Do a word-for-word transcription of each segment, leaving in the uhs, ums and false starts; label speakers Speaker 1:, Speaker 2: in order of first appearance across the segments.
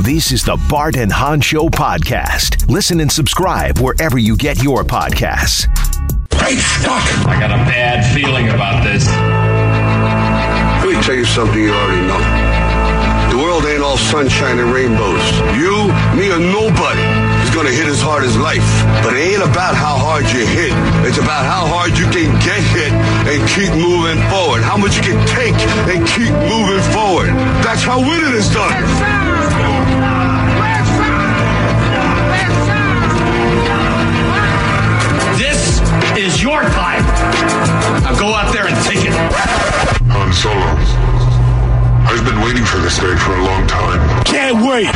Speaker 1: This is the Bart and Hahn Show podcast. Listen and subscribe wherever you get your podcasts.
Speaker 2: Great stuff.
Speaker 3: I got a bad feeling about this.
Speaker 2: Let me tell you something you already know. The world ain't all sunshine and rainbows. You, me, or nobody is gonna hit as hard as life. But it ain't about how hard you hit. It's about how hard you can get hit and keep moving forward. How much you can take and keep moving forward. That's how winning is done.
Speaker 3: This is your time. Now go out there and take it.
Speaker 4: Han Solo. I've been waiting for this day for a long time.
Speaker 2: Can't wait.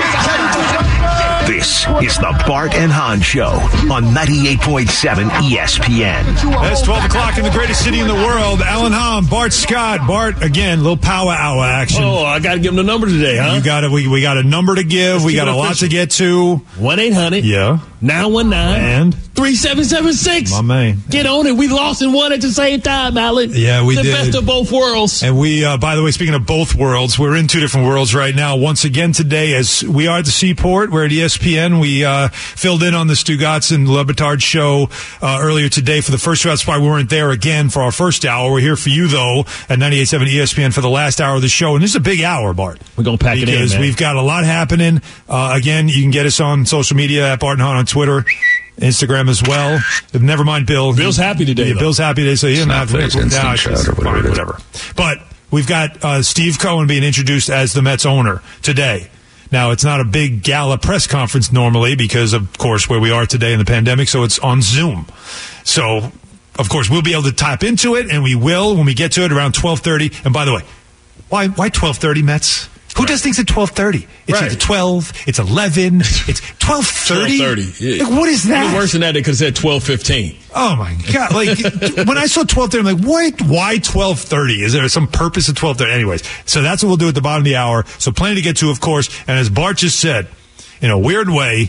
Speaker 1: This is the Bart and Hahn Show on ninety-eight point seven E S P N.
Speaker 5: It's twelve o'clock in the greatest city in the world. Alan Hahn, Bart Scott. Bart, again, little power hour action.
Speaker 6: Oh, I got to give him the number today, huh?
Speaker 5: You got we, we got a number to give.
Speaker 6: Let's
Speaker 5: we got a lot
Speaker 6: official.
Speaker 5: to get to.
Speaker 6: one eight hundred
Speaker 5: Yeah.
Speaker 6: nine one nine
Speaker 5: And?
Speaker 6: three seven seven six.
Speaker 5: My man.
Speaker 6: Get on it. We lost and won at the same time, Alan.
Speaker 5: Yeah, we
Speaker 6: the
Speaker 5: did.
Speaker 6: The best of both worlds.
Speaker 5: And we, uh, by the way, speaking of both worlds, we're in two different worlds right now. Once again today, as we are at the Seaport, we're at E S P N. We uh, filled in on the Stugotz and Le Batard show uh, earlier today for the first hour. That's why we weren't there again for our first hour. We're here for you, though, at ninety-eight point seven E S P N for the last hour of the show. And this is a big hour, Bart.
Speaker 6: We're going to pack it in,
Speaker 5: Because
Speaker 6: man.
Speaker 5: we've got a lot happening. Uh, again, you can get us on social media at Bart and Hahn on Twitter. Instagram as well. Never mind, Bill.
Speaker 6: Bill's happy today.
Speaker 5: Yeah,
Speaker 6: though.
Speaker 5: Bill's happy today, so he doesn't have to
Speaker 4: Snapface, instant
Speaker 5: down.
Speaker 4: chat or whatever it is.
Speaker 5: Whatever. But we've got uh, Steve Cohen being introduced as the Mets owner today. Now, it's not a big gala press conference normally because, of course, where we are today in the pandemic, so it's on Zoom. So, of course, we'll be able to tap into it, and we will when we get to it around twelve thirty. And by the way, why why twelve thirty, Mets? Who
Speaker 6: Right.
Speaker 5: does things at twelve thirty? It's
Speaker 6: Right.
Speaker 5: either twelve, it's eleven, it's twelve thirty?
Speaker 6: twelve thirty. Yeah.
Speaker 5: Like, what is that?
Speaker 6: Even worse than that, they could have said twelve fifteen.
Speaker 5: Oh my God! Like when I saw twelve thirty, I'm like, "What? Why twelve thirty? Is there some purpose at twelve thirty?" Anyways, so that's what we'll do at the bottom of the hour. So plenty to get to, of course. And as Bart just said, in a weird way,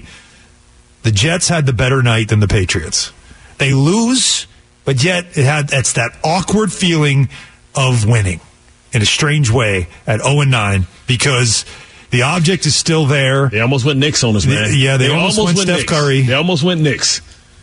Speaker 5: the Jets had the better night than the Patriots. They lose, but yet it had it's that awkward feeling of winning in a strange way at oh and nine because the object is still there.
Speaker 6: They almost went Knicks on us, man.
Speaker 5: Yeah, they almost went Steph
Speaker 6: Knicks.
Speaker 5: Curry.
Speaker 6: They almost went Knicks.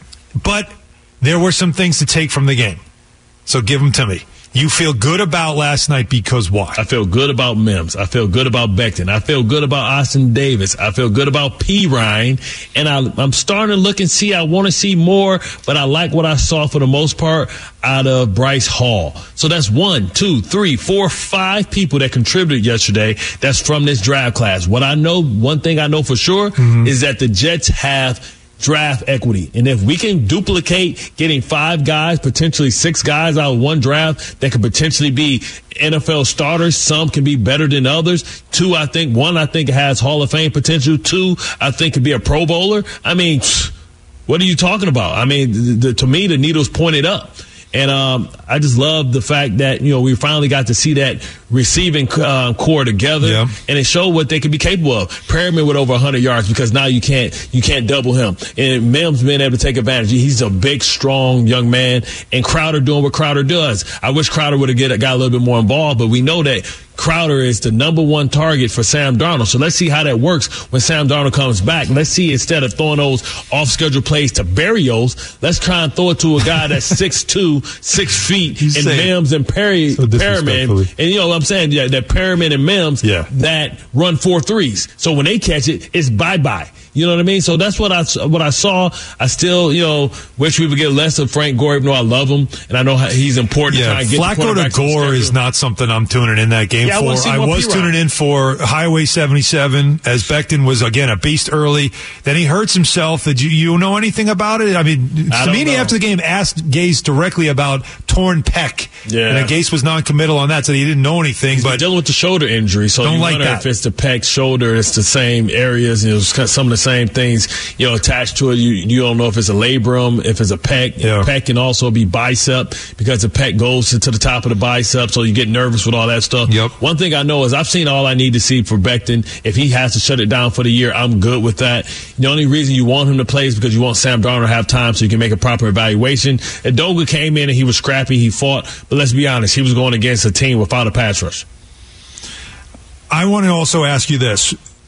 Speaker 5: But there were some things to take from the game. So give them to me. You feel good about last night because why?
Speaker 6: I feel good about Mims. I feel good about Becton. I feel good about Austin Davis. I feel good about P. Ryan. And I, I'm starting to look and see. I want to see more, but I like what I saw for the most part out of Bryce Hall. So that's one, two, three, four, five people that contributed yesterday that's from this draft class. What I know, one thing I know for sure mm-hmm. is that the Jets have draft equity. And if we can duplicate getting five guys, potentially six guys out of one draft that could potentially be N F L starters, some can be better than others. Two, I think, one, I think has Hall of Fame potential. Two, I think could be a Pro Bowler. I mean, what are you talking about? I mean, the, the, to me, the needle's pointed up. And um, I just love the fact that, you know, we finally got to see that receiving uh, core together,
Speaker 5: yeah.
Speaker 6: and it showed what they could be capable of. Perriman with over one hundred yards because now you can't you can't double him. And Mims being able to take advantage. He's a big, strong young man, and Crowder doing what Crowder does. I wish Crowder would have get got a little bit more involved, but we know that Crowder is the number one target for Sam Darnold. So let's see how that works when Sam Darnold comes back. Let's see, instead of throwing those off-schedule plays to Berrios, let's try and throw it to a guy that's six two, six feet,
Speaker 5: He's
Speaker 6: and
Speaker 5: saying,
Speaker 6: Mims and Perry,
Speaker 5: so
Speaker 6: Perriman. And, you know what I'm saying? Yeah, that Perriman and Mims
Speaker 5: yeah.
Speaker 6: that run four threes. So when they catch it, it's bye-bye. You know what I mean? So that's what I what I saw. I still, you know, wish we would get less of Frank Gore, even though I love him and I know how he's important.
Speaker 5: Yeah,
Speaker 6: to try and get
Speaker 5: Flacco to Gore is not something I'm tuning in that game
Speaker 6: yeah,
Speaker 5: for.
Speaker 6: I,
Speaker 5: I was
Speaker 6: P-Rod.
Speaker 5: tuning in for Highway seventy-seven as Becton was again a beast early. Then he hurts himself. Did you, you know anything about it? I mean,
Speaker 6: I don't
Speaker 5: Samini
Speaker 6: know.
Speaker 5: after the game asked Gase directly about torn pec.
Speaker 6: Yeah,
Speaker 5: and then Gase was non-committal on that, so he didn't know anything.
Speaker 6: He's
Speaker 5: but
Speaker 6: dealing with the shoulder injury, so
Speaker 5: don't
Speaker 6: you
Speaker 5: like
Speaker 6: wonder
Speaker 5: that.
Speaker 6: if it's the pec, shoulder, it's the same areas. You know, it's kind of some of the same things, you know, attached to it. You you don't know if it's a labrum, if it's a pec.
Speaker 5: Yeah.
Speaker 6: Pec can also be bicep because the pec goes to, to the top of the bicep, so you get nervous with all that stuff.
Speaker 5: Yep.
Speaker 6: One thing I know is I've seen all I need to see for Becton. If he has to shut it down for the year, I'm good with that. The only reason you want him to play is because you want Sam Darnold to have time so you can make a proper evaluation. Edoga came in and he was scrappy, he fought, but let's be honest, he was going against a team without a pass rush.
Speaker 5: I want to also ask you this.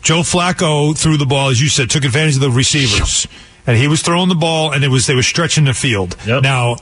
Speaker 5: Joe Flacco threw the ball, as you said, took advantage of the receivers. And he was throwing the ball, and it was they were stretching the field.
Speaker 6: Yep.
Speaker 5: Now,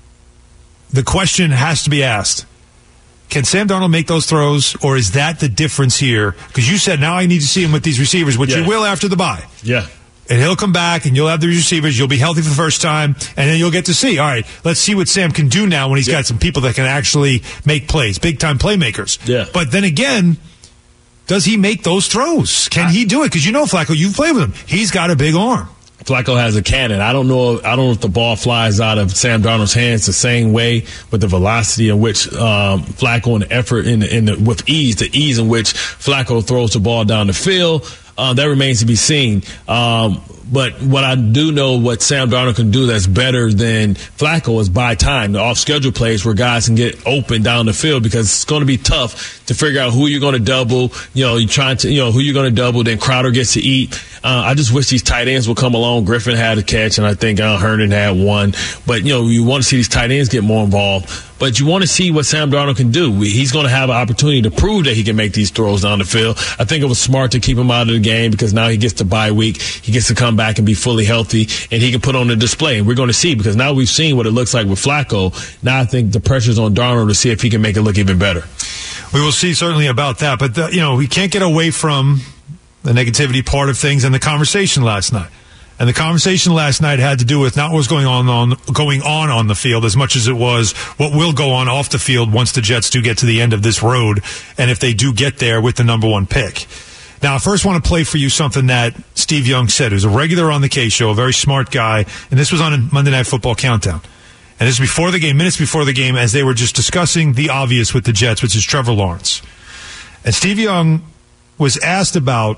Speaker 5: the question has to be asked. Can Sam Darnold make those throws, or is that the difference here? Because you said, now I need to see him with these receivers, which
Speaker 6: yeah.
Speaker 5: you will after the bye.
Speaker 6: Yeah.
Speaker 5: And he'll come back, and you'll have the receivers. You'll be healthy for the first time, and then you'll get to see, all right, let's see what Sam can do now when he's yeah. got some people that can actually make plays, big-time playmakers.
Speaker 6: Yeah.
Speaker 5: But then again, does he make those throws? Can I, he do it? Because you know Flacco, you've played with him. He's got a big arm.
Speaker 6: Flacco has a cannon. I don't know. I don't know if the ball flies out of Sam Darnold's hands the same way with the velocity in which um, Flacco and the effort in the, in the, with ease, the ease in which Flacco throws the ball down the field. Uh, that remains to be seen. Um, but what I do know, what Sam Darnold can do that's better than Flacco is buy time, the off-schedule plays where guys can get open down the field, because it's going to be tough to figure out who you're going to double. You know, you're trying to, you know, who you're going to double. Then Crowder gets to eat. Uh, I just wish these tight ends would come along. Griffin had a catch, and I think uh, Herndon had one. But, you know, you want to see these tight ends get more involved. But you want to see what Sam Darnold can do. He's going to have an opportunity to prove that he can make these throws down the field. I think it was smart to keep him out of the game, because now he gets to bye week. He gets to come back and be fully healthy, and he can put on the display. And we're going to see, because now we've seen what it looks like with Flacco. Now I think the pressure's on Darnold to see if he can make it look even better.
Speaker 5: We will see certainly about that. But, the, you know, we can't get away from the negativity part of things and the conversation last night. And the conversation last night had to do with not what was going on, on going on on the field as much as it was what will go on off the field once the Jets do get to the end of this road, and if they do get there with the number one pick. Now, I first want to play for you something that Steve Young said. He was a regular on the K Show, a very smart guy, and this was on a Monday Night Football Countdown. And this was before the game, minutes before the game, as they were just discussing the obvious with the Jets, which is Trevor Lawrence. And Steve Young was asked about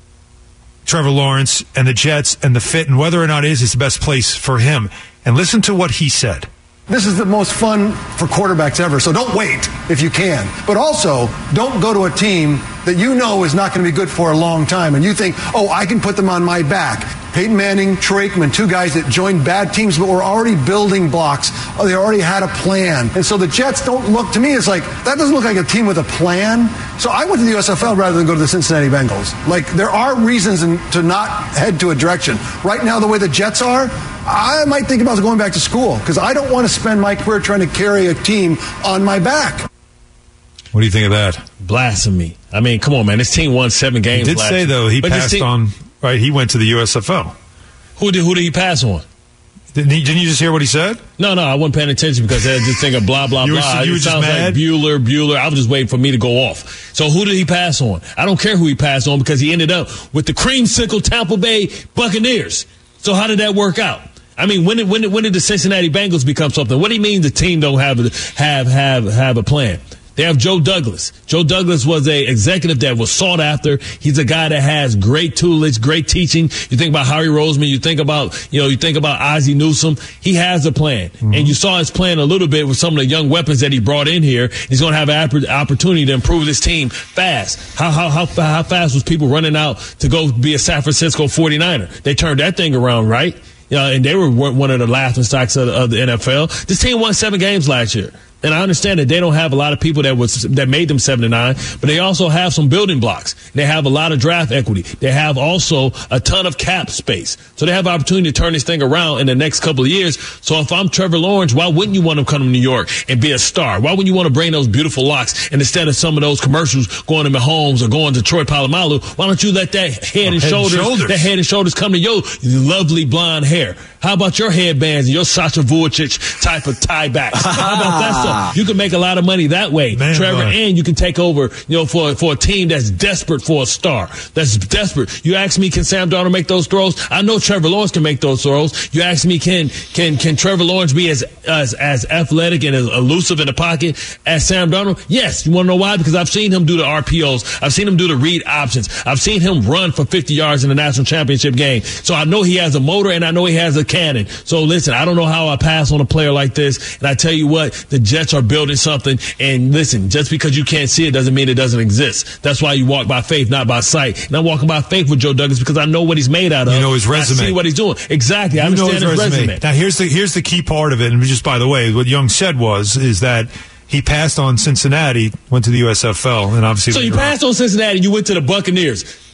Speaker 5: Trevor Lawrence and the Jets and the fit and whether or not it is the best place for him. And listen to what he said.
Speaker 7: This is the most fun for quarterbacks ever, so don't wait if you can. But also, don't go to a team that you know is not going to be good for a long time, and you think, oh, I can put them on my back. Peyton Manning, Troy Aikman, two guys that joined bad teams but were already building blocks. Oh, they already had a plan. And so the Jets don't look, to me, it's like, that doesn't look like a team with a plan. So I went to the U S F L rather than go to the Cincinnati Bengals. Like, there are reasons in, to not head to a direction. Right now, the way the Jets are, I might think about going back to school, because I don't want to spend my career trying to carry a team on my back.
Speaker 5: What do you think of that?
Speaker 6: Blasphemy. I mean, come on, man. This team won seven games
Speaker 5: He did
Speaker 6: last
Speaker 5: say, though, he
Speaker 6: but
Speaker 5: passed
Speaker 6: team,
Speaker 5: on, right, he went to the U S F L.
Speaker 6: Who did, who did he pass on?
Speaker 5: Didn't, he, didn't you just hear what he said?
Speaker 6: No, no, I wasn't paying attention because I just think of blah, blah,
Speaker 5: you
Speaker 6: blah.
Speaker 5: Were, you
Speaker 6: it
Speaker 5: were
Speaker 6: sounds
Speaker 5: just mad?
Speaker 6: like Bueller, Bueller. I was just waiting for me to go off. So who did he pass on? I don't care who he passed on, because he ended up with the creamsicle Tampa Bay Buccaneers. So how did that work out? I mean, when did, when did, when did the Cincinnati Bengals become something? What do you mean the team don't have a, have have have a plan? They have Joe Douglas. Joe Douglas was a executive that was sought after. He's a guy that has great tutelage, great teaching. You think about Harry Roseman. You think about, you know, you think about Ozzie Newsome. He has a plan. Mm-hmm. And you saw his plan a little bit with some of the young weapons that he brought in here. He's going to have an opportunity to improve this team fast. How, how, how, how fast was people running out to go be a San Francisco forty-niner? They turned that thing around, right? You know, and they were one of the laughing stocks of the, of the N F L. This team won seven games last year. And I understand that they don't have a lot of people that was that made them seven to nine, but they also have some building blocks. They have a lot of draft equity. They have also a ton of cap space. So they have an opportunity to turn this thing around in the next couple of years. So if I'm Trevor Lawrence, why wouldn't you want to come to New York and be a star? Why wouldn't you want to bring those beautiful locks? And instead of some of those commercials going to Mahomes or going to Troy Polamalu, why don't you let that head and,
Speaker 5: head
Speaker 6: shoulders,
Speaker 5: and shoulders,
Speaker 6: that head and shoulders come to your lovely blonde hair? How about your headbands and your Sasha Vujacic type of tie backs? How about that stuff? You can make a lot of money that way, Man, Trevor, man. And you can take over, you know, for for a team that's desperate for a star, that's desperate. You ask me, can Sam Darnold make those throws? I know Trevor Lawrence can make those throws. You ask me, can can can Trevor Lawrence be as as, as athletic and as elusive in the pocket as Sam Darnold? Yes. You want to know why? Because I've seen him do the R P Os. I've seen him do the read options. I've seen him run for fifty yards in the national championship game. So I know he has a motor and I know he has a cannon. So listen, I don't know how I pass on a player like this. And I tell you what, the Jets are building something. And listen, just because you can't see it doesn't mean it doesn't exist. That's why you walk by faith, not by sight. And I'm walking by faith with Joe Douglas because I know what he's made out of.
Speaker 5: You know his resume.
Speaker 6: I see what he's doing. Exactly. I
Speaker 5: you
Speaker 6: understand
Speaker 5: know his,
Speaker 6: his
Speaker 5: resume.
Speaker 6: resume.
Speaker 5: Now here's the here's the key part of it. And just by the way, what Young said was is that he passed on Cincinnati, went to the U S F L, and obviously
Speaker 6: so you passed on Cincinnati, you went to the Buccaneers.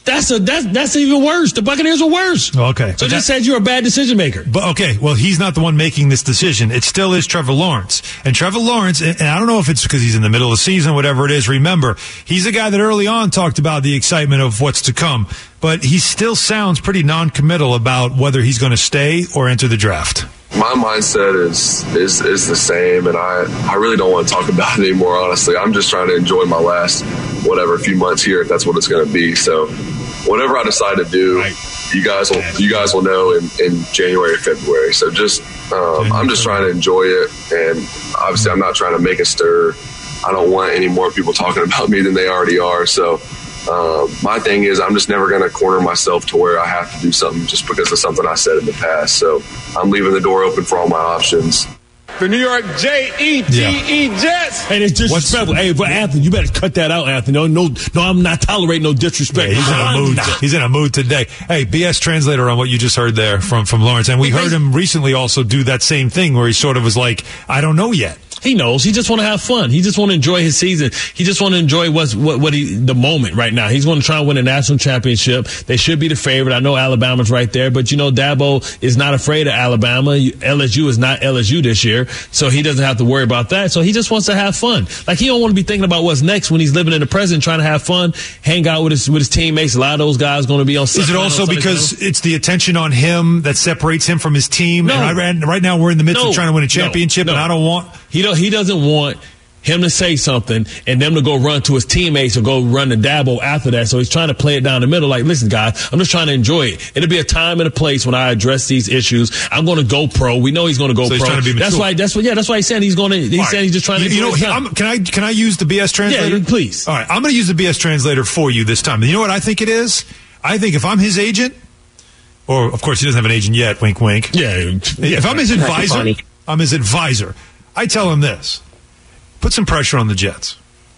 Speaker 6: That's a that's that's even worse. The Buccaneers are worse.
Speaker 5: Okay.
Speaker 6: So just said you're a bad decision maker.
Speaker 5: But okay, well, he's not the one making this decision. It still is Trevor Lawrence. And Trevor Lawrence, and I don't know if it's because he's in the middle of the season, whatever it is, remember, he's a guy that early on talked about the excitement of what's to come. But he still sounds pretty non-committal about whether he's going to stay or enter the draft.
Speaker 8: My mindset is, is is the same, and I, I really don't want to talk about it anymore, honestly. I'm just trying to enjoy my last, whatever, few months here, if that's what it's going to be. So whatever I decide to do, right. you guys will you guys will know in, in January or February. So just um, I'm just trying to enjoy it, and obviously I'm not trying to make a stir. I don't want any more people talking about me than they already are. So um, my thing is I'm just never going to corner myself to where I have to do something just because of something I said in the past. So I'm leaving the door open for all my options.
Speaker 9: The New York J E T E yeah. Jets.
Speaker 6: Hey, it's disrespectful. What's, hey, but Anthony, you better cut that out, Anthony. No, no, no I'm not tolerating no disrespect.
Speaker 5: Yeah, he's in a mood. He's in a mood today. Hey, B S translator on what you just heard there from, from Lawrence. And we heard him recently also do that same thing where he sort of was like, I don't know yet.
Speaker 6: He knows. He just want to have fun. He just want to enjoy his season. He just want to enjoy what's, what what he the moment right now. He's going to try and win a national championship. They should be the favorite. I know Alabama's right there, but you know Dabo is not afraid of Alabama. L S U is not L S U this year, so he doesn't have to worry about that. So he just wants to have fun. Like he don't want to be thinking about what's next when he's living in the present, trying to have fun, hang out with his with his teammates. A lot of those guys going to be on.
Speaker 5: Is it also because channel. It's the attention on him that separates him from his team?
Speaker 6: No.
Speaker 5: And I ran, right now we're in the midst
Speaker 6: no.
Speaker 5: of trying to win a championship,
Speaker 6: no. No.
Speaker 5: and I don't want.
Speaker 6: He don't. He doesn't want him to say something and them to go run to his teammates or go run to Dabo after that. So he's trying to play it down the middle. Like, listen, guys, I'm just trying to enjoy it. It'll be a time and a place when I address these issues. I'm going to go pro. We know he's going to go
Speaker 5: so
Speaker 6: pro.
Speaker 5: He's trying to be mature.
Speaker 6: That's why. That's what. Yeah, that's why he's saying he's going to. He's right. saying he's just trying to.
Speaker 5: You know, he, I'm, can I can I use the B S translator?
Speaker 6: Yeah, please.
Speaker 5: All right, I'm going to use the B S translator for you this time. You know what I think it is? I think if I'm his agent, or of course he doesn't have an agent yet. Wink, wink.
Speaker 6: Yeah. yeah
Speaker 5: if I'm his advisor, I'm his advisor. I tell him this. Put some pressure on the Jets.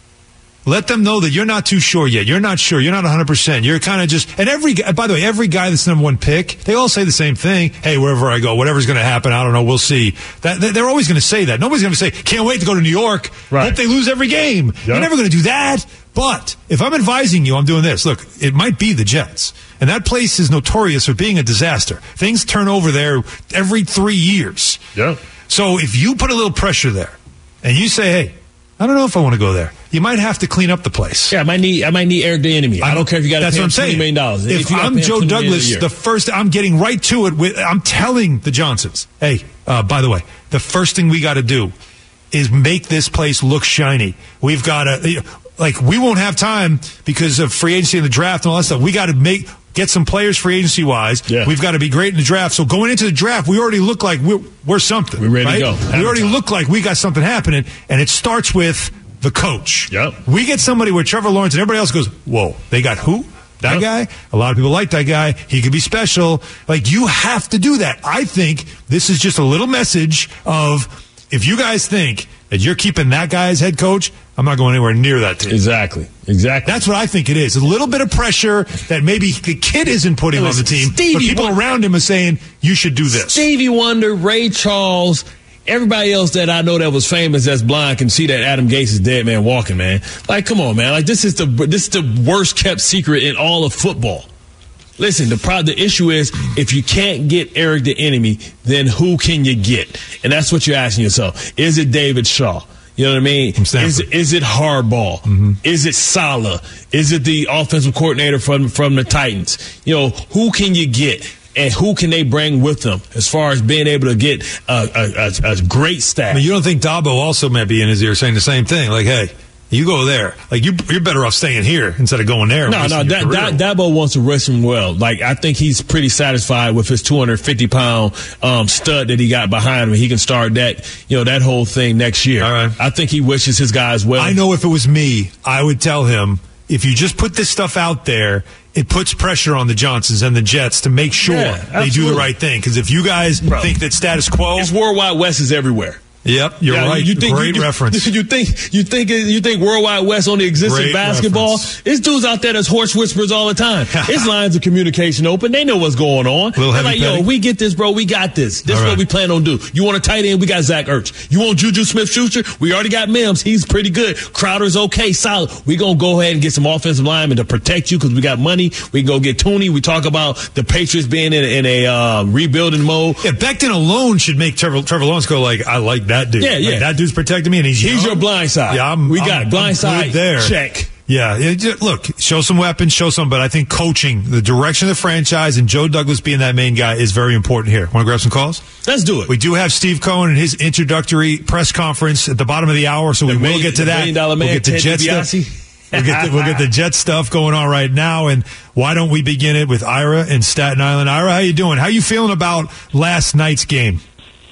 Speaker 5: Let them know that you're not too sure yet. You're not sure. You're not one hundred percent. You're kind of just, and every, by the way, every guy that's number one pick, they all say the same thing. Hey, wherever I go, whatever's going to happen, I don't know. We'll see. That They're always going to say that. Nobody's going to say, can't wait to go to New York. Right. Hope they lose every game. Yep. You're never going to do that. But if I'm advising you, I'm doing this. Look, it might be the Jets. And that place is notorious for being a disaster. Things turn over there every three years.
Speaker 6: Yeah.
Speaker 5: So if you put a little pressure there, and you say, hey, I don't know if I want to go there. You might have to clean up the place.
Speaker 6: Yeah, I might need I might need Eric Bieniemy. I don't care if you got to pay him twenty million dollars.
Speaker 5: If, if I'm Joe Douglas, the first, I'm getting right to it with, I'm telling the Johnsons, hey, uh, by the way, the first thing we got to do is make this place look shiny. We've got to, like, we won't have time because of free agency and the draft and all that stuff. We got to make, get some players free agency wise.
Speaker 6: Yeah.
Speaker 5: We've got to be great in the draft. So going into the draft, we already look like we're, we're something.
Speaker 6: We're ready
Speaker 5: right?
Speaker 6: to go. Have
Speaker 5: we already
Speaker 6: time.
Speaker 5: look like we got something happening, and it starts with the coach.
Speaker 6: Yep.
Speaker 5: We get somebody with Trevor Lawrence, and everybody else goes, whoa, they got who? That yep. guy? A lot of people like that guy. He could be special. Like, you have to do that. I think this is just a little message of, if you guys think that you're keeping that guy as head coach, I'm not going anywhere near that team.
Speaker 6: Exactly. Exactly.
Speaker 5: That's what I think it is. A little bit of pressure that maybe the kid isn't putting on the team,
Speaker 6: Stevie
Speaker 5: but people
Speaker 6: Wonder,
Speaker 5: around him are saying, you should do this.
Speaker 6: Stevie Wonder, Ray Charles, everybody else that I know that was famous that's blind can see that Adam Gase is dead man walking, man. Like, come on, man. Like, this is the this is the worst kept secret in all of football. Listen, the pro- the issue is, if you can't get Eric Bieniemy, then who can you get? And that's what you're asking yourself. Is it David Shaw? You know what I mean? Is it, is it Harbaugh? Mm-hmm. Is it Saleh? Is it the offensive coordinator from, from the Titans? You know, who can you get? And who can they bring with them as far as being able to get a, a, a, a great staff?
Speaker 5: But you don't think Dabo also might be in his ear saying the same thing? Like, hey, you go there. Like, you, you're better off staying here instead of going there.
Speaker 6: No, no, that, that, Dabo wants to rest him well. Like, I think he's pretty satisfied with his two hundred fifty pound um, stud that he got behind him. He can start that, you know, that whole thing next year.
Speaker 5: All right.
Speaker 6: I think he wishes his guys well.
Speaker 5: I know if it was me, I would tell him, if you just put this stuff out there, it puts pressure on the Johnsons and the Jets to make sure
Speaker 6: yeah,
Speaker 5: they do the right thing. Because if you guys Bro. think that status quo...
Speaker 6: It's World Wide West is everywhere.
Speaker 5: Yep, you're
Speaker 6: yeah,
Speaker 5: right.
Speaker 6: You think,
Speaker 5: Great
Speaker 6: you,
Speaker 5: reference.
Speaker 6: You think you think you think Worldwide West only exists
Speaker 5: Great
Speaker 6: in basketball?
Speaker 5: reference.
Speaker 6: It's dudes out there that's horse whisperers all the time. It's lines of communication open. They know what's going on.
Speaker 5: Little
Speaker 6: They're
Speaker 5: heavy
Speaker 6: like, yo,
Speaker 5: petty.
Speaker 6: we get this, bro. We got this. This
Speaker 5: All
Speaker 6: is
Speaker 5: right.
Speaker 6: what we plan on do. You want a tight end? We got Zach Ertz. You want Juju Smith-Schuster? We already got Mims. He's pretty good. Crowder's okay, solid. We gonna go ahead and get some offensive linemen to protect you because we got money. We can go get Tooney. We talk about the Patriots being in, in a uh, rebuilding mode.
Speaker 5: Yeah, Becton alone should make Trevor, Trevor Lawrence go like, I like that dude.
Speaker 6: Yeah,
Speaker 5: Like,
Speaker 6: yeah.
Speaker 5: that dude's protecting me, and he's
Speaker 6: He's
Speaker 5: young.
Speaker 6: your blind side.
Speaker 5: Yeah, I'm,
Speaker 6: we
Speaker 5: I'm-
Speaker 6: got
Speaker 5: I'm
Speaker 6: blind
Speaker 5: good
Speaker 6: side
Speaker 5: there.
Speaker 6: check.
Speaker 5: Yeah, it just- look, show some weapons, show some, but I think coaching, the direction of the franchise, and Joe Douglas being that main guy is very important here. Want to grab some calls?
Speaker 6: Let's do it.
Speaker 5: We do have Steve Cohen and his introductory press conference at the bottom of the hour, so
Speaker 6: The
Speaker 5: we will
Speaker 6: million-
Speaker 5: get to
Speaker 6: the
Speaker 5: that.
Speaker 6: million dollar man,
Speaker 5: we'll get the
Speaker 6: Ted
Speaker 5: Jet stuff.
Speaker 6: DiBiase.
Speaker 5: We'll get, the, we'll get the Jet stuff going on right now, and why don't we begin it with Ira in Staten Island? Ira, how you doing? How you feeling about last night's game?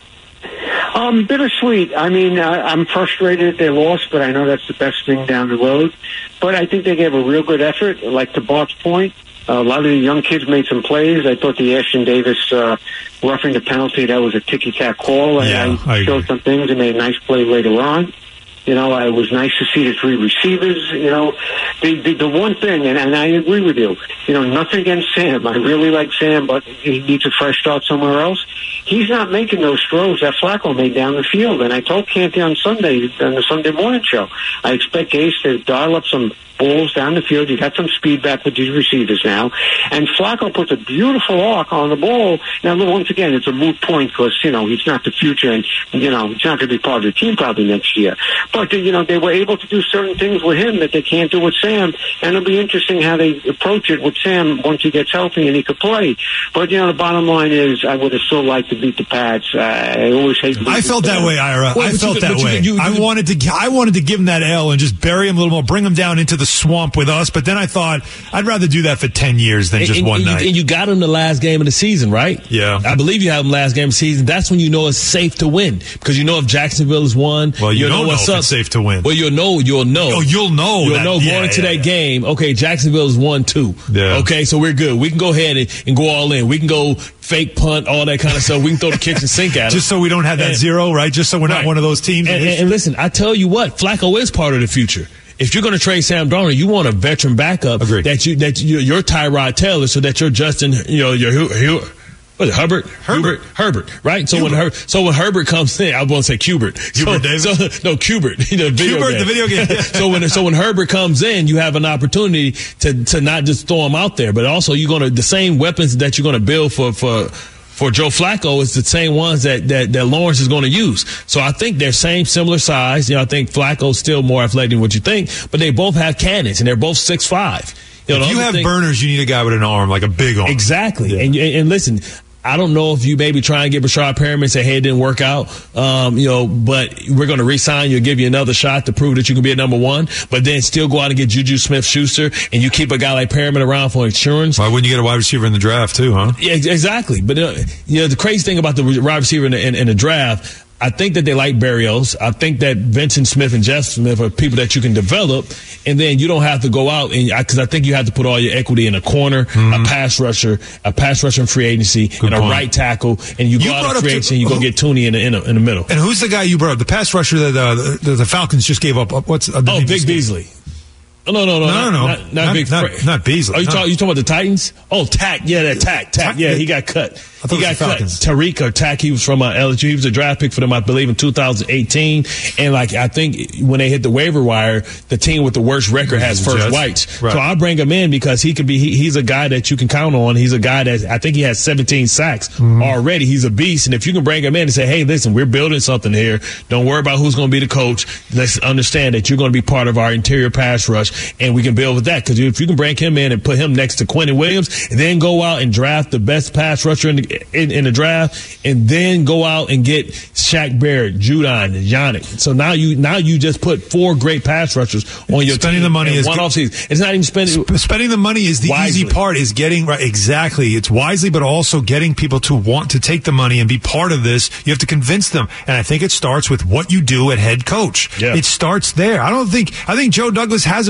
Speaker 10: Um, bittersweet. I mean, I, I'm frustrated they lost, but I know that's the best thing down the road. But I think they gave a real good effort. Like to Bart's point, a lot of the young kids made some plays. I thought the Ashton Davis uh, roughing the penalty, that was a ticky-tack call.
Speaker 5: Yeah,
Speaker 10: I,
Speaker 5: I
Speaker 10: I showed
Speaker 5: agree.
Speaker 10: some things and made a nice play later on. You know, it was nice to see the three receivers. You know, the the, the one thing, and, and I agree with you, you know, nothing against Sam. I really like Sam, but he needs a fresh start somewhere else. He's not making those throws that Flacco made down the field. And I told Canty on Sunday, on the Sunday morning show, I expect Gase to dial up some balls down the field. You got some speed back with these receivers now. And Flacco puts a beautiful arc on the ball. Now, once again, it's a moot point because, you know, he's not the future and, you know, he's not going to be part of the team probably next year. But, you know, they were able to do certain things with him that they can't do with Sam. And it'll be interesting how they approach it with Sam once he gets healthy and he could play. But, you know, the bottom line is I would have still liked to beat the Pats. Uh, I always hate
Speaker 5: I felt that way, Ira.
Speaker 6: Well,
Speaker 5: I
Speaker 6: but
Speaker 5: felt
Speaker 6: you-
Speaker 5: that
Speaker 6: but you-
Speaker 5: way.
Speaker 6: you- you-
Speaker 5: I wanted to. I wanted to give him that L and just bury him a little more, bring him down into the swamp with us. But then I thought I'd rather do that for ten years than
Speaker 6: And-
Speaker 5: just
Speaker 6: and,
Speaker 5: one
Speaker 6: and
Speaker 5: night.
Speaker 6: You, and you got him the last game of the season, right?
Speaker 5: Yeah.
Speaker 6: I believe you have him last game of the season. That's when you know it's safe to win because you know if Jacksonville is won.
Speaker 5: Well, you
Speaker 6: you'll
Speaker 5: don't know
Speaker 6: what's
Speaker 5: if
Speaker 6: up.
Speaker 5: it's safe to win.
Speaker 6: Well, you'll know. You'll know.
Speaker 5: Oh, you'll know
Speaker 6: You'll
Speaker 5: that-
Speaker 6: know
Speaker 5: yeah,
Speaker 6: going into
Speaker 5: yeah,
Speaker 6: that
Speaker 5: yeah.
Speaker 6: game. Okay, Jacksonville is one two.
Speaker 5: Yeah.
Speaker 6: Okay, so we're good. We can go ahead and, and go all in. We can go fake punt, all that kind of stuff. We can throw the kitchen sink at them.
Speaker 5: Just so we don't have that
Speaker 6: And-
Speaker 5: zero, right? Just so we're not
Speaker 6: Right.
Speaker 5: one of those teams.
Speaker 6: And, and, and listen, I tell you what, Flacco is part of the future. If you're going to trade Sam Darnold, you want a veteran backup
Speaker 5: Agreed.
Speaker 6: that you that you, you're Tyrod Taylor, so that you're Justin, you know, you're who, who what is it, Hubbard,
Speaker 5: Herbert.
Speaker 6: Hubert? Herbert, right? So when Her, so when Herbert comes in, I want to say Cubert,
Speaker 5: Hubert
Speaker 6: so,
Speaker 5: Davis?
Speaker 6: so no Cubert, you know, video
Speaker 5: Cubert,
Speaker 6: game.
Speaker 5: the video game.
Speaker 6: so when so when Herbert comes in, you have an opportunity to to not just throw him out there, but also you're going to the same weapons that you're going to build for for. For Joe Flacco, is the same ones that, that, that Lawrence is going to use. So I think they're same, similar size. You know, I think Flacco's still more athletic than what you think, but they both have cannons and they're both six five. You know,
Speaker 5: if
Speaker 6: the
Speaker 5: you
Speaker 6: other
Speaker 5: have
Speaker 6: thing-
Speaker 5: burners, you need a guy with an arm, like a big arm.
Speaker 6: Exactly.
Speaker 5: Yeah.
Speaker 6: And, and and listen, I don't know if you maybe try and get Rashad Perriman and say, hey, it didn't work out, um, you know, but we're going to re-sign you and give you another shot to prove that you can be a number one, but then still go out and get Juju Smith-Schuster and you keep a guy like Perriman around for insurance.
Speaker 5: Why wouldn't you get a wide receiver in the draft too, huh?
Speaker 6: Yeah, ex- exactly. But uh, you know, the crazy thing about the wide receiver in the, in, in the draft, I think that they like Berrios. I think that Vincent Smith and Jeff Smith are people that you can develop, and then you don't have to go out and because I think you have to put all your equity in a corner,
Speaker 5: Mm-hmm.
Speaker 6: a pass rusher, a pass rusher in free agency,
Speaker 5: Good
Speaker 6: and a
Speaker 5: point.
Speaker 6: right tackle, and you,
Speaker 5: You
Speaker 6: go out
Speaker 5: brought
Speaker 6: of
Speaker 5: up
Speaker 6: free
Speaker 5: to-
Speaker 6: agency and you go
Speaker 5: who-
Speaker 6: get Tooney in the, in, the, in the middle.
Speaker 5: And who's the guy you brought up? The pass rusher that uh, the, the Falcons just gave up. What's uh, the
Speaker 6: Oh,
Speaker 5: name
Speaker 6: Vic
Speaker 5: of his-
Speaker 6: Beasley. Oh, no, no, no,
Speaker 5: No,
Speaker 6: not,
Speaker 5: no, no.
Speaker 6: not, not,
Speaker 5: Not-
Speaker 6: Big
Speaker 5: not-
Speaker 6: Fred.
Speaker 5: not Beasley,
Speaker 6: Are you,
Speaker 5: no.
Speaker 6: talk, you talking about the Titans? Oh, Tack. Yeah, that Tack. Tack.
Speaker 5: Tack?
Speaker 6: Yeah, he got cut.
Speaker 5: thought
Speaker 6: He
Speaker 5: it
Speaker 6: got
Speaker 5: was the
Speaker 6: cut.
Speaker 5: Falcons.
Speaker 6: Tariq or Tack, he was from uh, L S U. He was a draft pick for them, I believe, in two thousand eighteen. And, like, I think when they hit the waiver wire, the team with the worst record has
Speaker 5: The
Speaker 6: first
Speaker 5: Jets.
Speaker 6: whites.
Speaker 5: Right.
Speaker 6: So I bring him in because he could be, he, he's a guy that you can count on. He's a guy that, I think he has seventeen sacks
Speaker 5: Mm-hmm.
Speaker 6: already. He's a beast. And if you can bring him in and say, hey, listen, we're building something here. Don't worry about who's going to be the coach. Let's understand that you're going to be part of our interior pass rush, and we can build with that. Because if you can bring him in and put him next to Quentin Williams, and then go out and draft the best pass rusher in the, in, in the draft, and then go out and get Shaq Barrett, Judon, Yannick. So now you now you just put four great pass rushers on your
Speaker 5: Spending
Speaker 6: team
Speaker 5: the money
Speaker 6: in
Speaker 5: is
Speaker 6: one
Speaker 5: good.
Speaker 6: offseason. It's not even spending.
Speaker 5: Sp- Spending the money is the
Speaker 6: Wisely.
Speaker 5: easy part. Is getting right exactly. It's wisely, but also getting people to want to take the money and be part of this. You have to convince them, and I think it starts with what you do at head coach.
Speaker 6: Yeah.
Speaker 5: It starts there. I don't think. I think Joe Douglas has a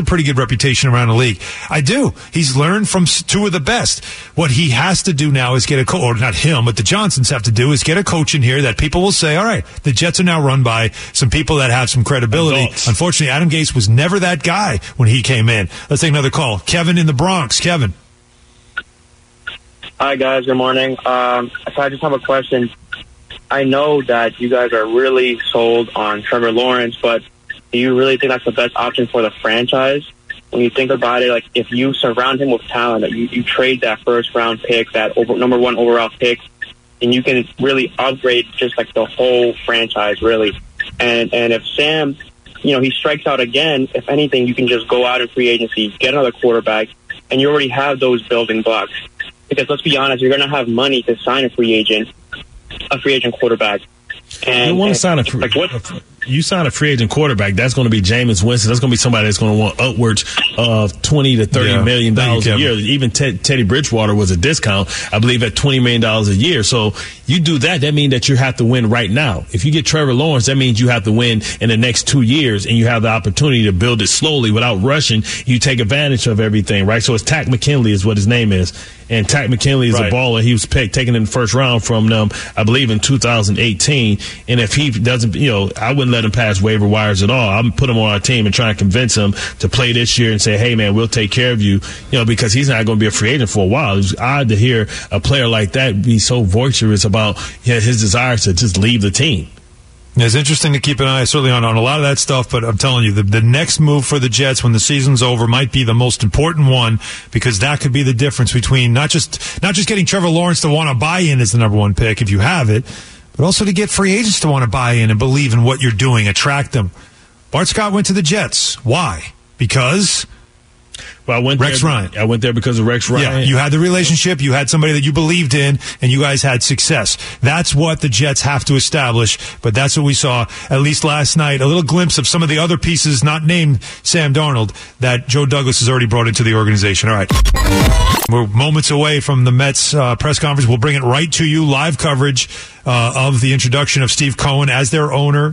Speaker 5: pretty good reputation around the league. I do. He's learned from two of the best. What he has to do now is get a coach, or not him, but the Johnsons have to do is get a coach in here that people will say, all right, the Jets are now run by some people that have some credibility. Adults. Unfortunately, Adam Gase was never that guy when he came in. Let's take another call. Kevin in the Bronx. Kevin.
Speaker 11: Hi, guys. Good morning. Um, so I just have a question. I know that you guys are really sold on Trevor Lawrence, but do you really think that's the best option for the franchise? When you think about it, like if you surround him with talent, that you, you trade that first round pick, that over, number one overall pick, and you can really upgrade just like the whole franchise, really. And and if Sam, you know, he strikes out again, if anything, you can just go out in free agency, get another quarterback, and you already have those building blocks. Because let's be honest, you're going to have money to sign a free agent, a free agent quarterback. And
Speaker 6: you want
Speaker 11: and,
Speaker 6: to sign a free,
Speaker 11: like what?
Speaker 6: you sign a free agent quarterback, that's going to be Jameis Winston. That's going to be somebody that's going to want upwards of twenty to thirty yeah. million dollars a year. Even Ted, Teddy Bridgewater was a discount, I believe, at twenty million dollars a year. So you do that, that means that you have to win right now. If you get Trevor Lawrence, that means you have to win in the next two years, and you have the opportunity to build it slowly without rushing. You take advantage of everything, right? So it's Takk McKinley is what his name is. And Takk McKinley is right. a baller. He was picked, taken in the first round from them, I believe, in two thousand eighteen. And if he doesn't, you know, I wouldn't let him pass waiver wires at all. I'm put him on our team and try and convince him to play this year and say, hey, man, we'll take care of you, you know, because he's not going to be a free agent for a while. It's odd to hear a player like that be so boisterous about you know, his desire to just leave the team.
Speaker 5: It's interesting to keep an eye certainly on, on a lot of that stuff, but I'm telling you, the, the next move for the Jets when the season's over might be the most important one, because that could be the difference between not just not just getting Trevor Lawrence to want to buy in as the number one pick if you have it, but also to get free agents to want to buy in and believe in what you're doing, attract them. Bart Scott went to the Jets. Why? Because...
Speaker 6: Well, I went
Speaker 5: Rex
Speaker 6: there,
Speaker 5: Ryan.
Speaker 6: I went there because of Rex Ryan.
Speaker 5: Yeah, you had the relationship, you had somebody that you believed in, and you guys had success. That's what the Jets have to establish, but that's what we saw, at least last night, a little glimpse of some of the other pieces, not named Sam Darnold, that Joe Douglas has already brought into the organization. All right. We're moments away from the Mets uh, press conference. We'll bring it right to you, live coverage uh, of the introduction of Steve Cohen as their owner.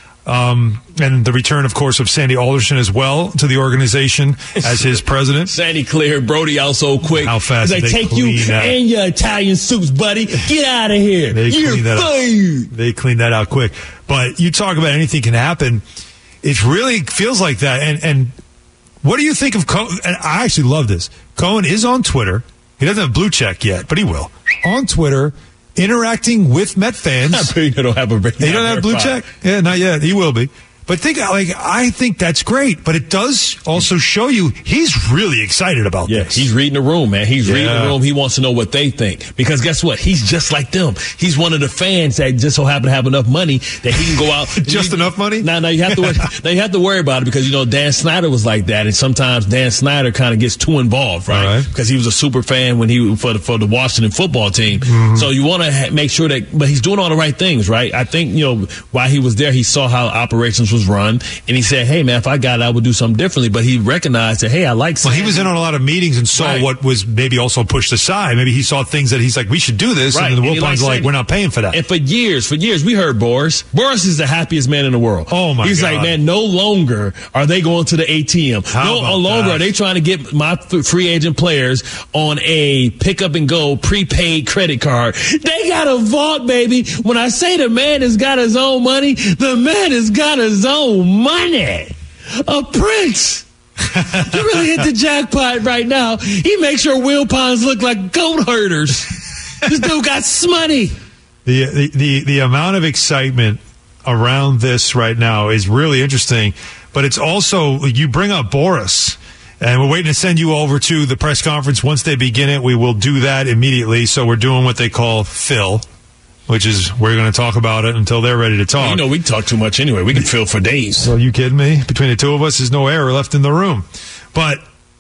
Speaker 5: Um, and the return, of course, of Sandy Alderson as well to the organization as his president.
Speaker 6: Sandy cleared Brody out so quick.
Speaker 5: How fast
Speaker 6: He's like,
Speaker 5: they
Speaker 6: take you
Speaker 5: that.
Speaker 6: and your Italian suits, buddy. Get out of here.
Speaker 5: They
Speaker 6: You're
Speaker 5: cleaned that
Speaker 6: fired.
Speaker 5: out. They cleaned that out quick. But you talk about anything can happen. It really feels like that. And and what do you think of Cohen? And I actually love this. Cohen is on Twitter. He doesn't have blue check yet, but he will. On Twitter, interacting with Met fans.
Speaker 6: I bet you don't have a
Speaker 5: He don't have blue check? Yeah, not yet. He will be. But think, like, I think that's great. But it does also show you he's really excited about
Speaker 6: yeah,
Speaker 5: this.
Speaker 6: He's reading the room, man. He's
Speaker 5: yeah.
Speaker 6: reading the room. He wants to know what they think. Because guess what? He's just like them. He's one of the fans that just so happen to have enough money that he can go out.
Speaker 5: just
Speaker 6: you,
Speaker 5: enough money?
Speaker 6: No, no, you have to worry, now you have to worry about it because, you know, Dan Snyder was like that. And sometimes Dan Snyder kind of gets too involved, right? right? Because he was a super fan when he for the, for the Washington football team. Mm-hmm. So you want to ha- make sure that, but he's doing all the right things, right? I think, you know, while he was there, he saw how operations was run. And he said, hey, man, if I got it, I would do something differently. But he recognized that, hey, I like
Speaker 5: Well, he was in on a lot of meetings and saw right. what was maybe also pushed aside. Maybe he saw things that he's like, we should do this. Right. And then the Wilpons like, we're not paying for that.
Speaker 6: And for years, for years, we heard Boris. Boris is the happiest man in the world.
Speaker 5: Oh, my
Speaker 6: he's
Speaker 5: God.
Speaker 6: He's like, man, no longer are they going to the A T M.
Speaker 5: How
Speaker 6: no longer that? Are they trying to get my free agent players on a pick up and go prepaid credit card. They got a vault, baby. When I say the man has got his own money, the man has got his own money. A prince. You really hit the jackpot right now. He makes sure Wilpons look like goat herders. This dude got money.
Speaker 5: The, the the the amount of excitement around this right now is really interesting, but it's also, you bring up Boris, and we're waiting to send you over to the press conference. Once they begin it, we will do that immediately. So we're doing what they call Phil, which is we're going to talk about it until they're ready to talk.
Speaker 6: Well, you know, we talk too much anyway. We can fill for days.
Speaker 5: Well, you kidding me? Between the two of us, there's no air left in the room. But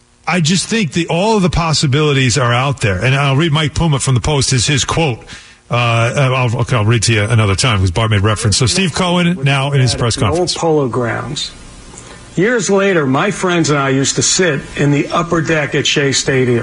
Speaker 5: I just think the, all of the possibilities are out there. And I'll read Mike Puma from the Post, is his quote. Uh, I'll, okay, I'll read to you another time because Bart made reference. So Steve Cohen now in his press conference.
Speaker 12: Old Polo Grounds. Years later, my friends and I used to sit in the upper deck at Shea Stadium.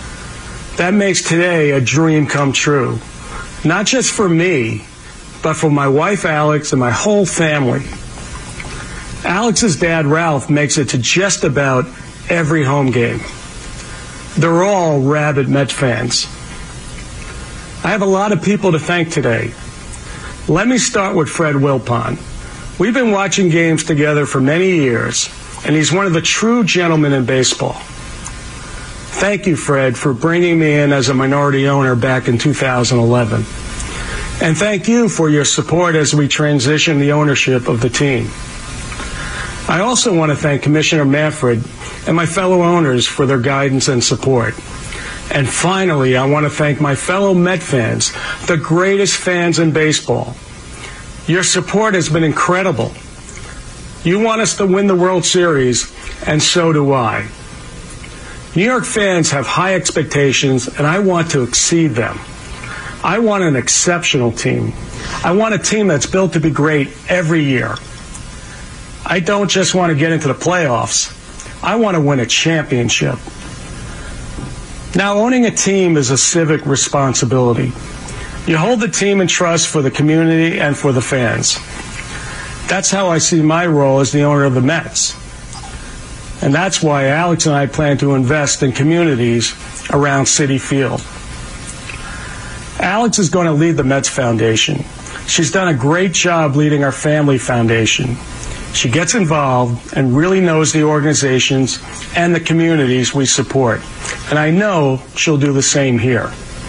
Speaker 12: That makes today a dream come true. Not just for me, but for my wife, Alex, and my whole family. Alex's dad, Ralph, makes it to just about every home game. They're all rabid Mets fans. I have a lot of people to thank today. Let me start with Fred Wilpon. We've been watching games together for many years, and he's one of the true gentlemen in baseball. Thank you, Fred, for bringing me in as a minority owner back in two thousand eleven. And thank you for your support as we transition the ownership of the team. I also want to thank Commissioner Manfred and my fellow owners for their guidance and support. And finally, I want to thank my fellow Met fans, the greatest fans in baseball. Your support has been incredible. You want us to win the World Series, and so do I. New York fans have high expectations, and I want to exceed them. I want an exceptional team. I want a team that's built to be great every year. I don't just want to get into the playoffs. I want to win a championship. Now, owning a team is a civic responsibility. You hold the team in trust for the community and for the fans. That's how I see my role as the owner of the Mets. And that's why Alex and I plan to invest in communities around Citi Field. Alex is going to lead the Mets Foundation. She's done a great job leading our family foundation. She gets involved and really knows the organizations and the communities we support. And I know she'll do the same here.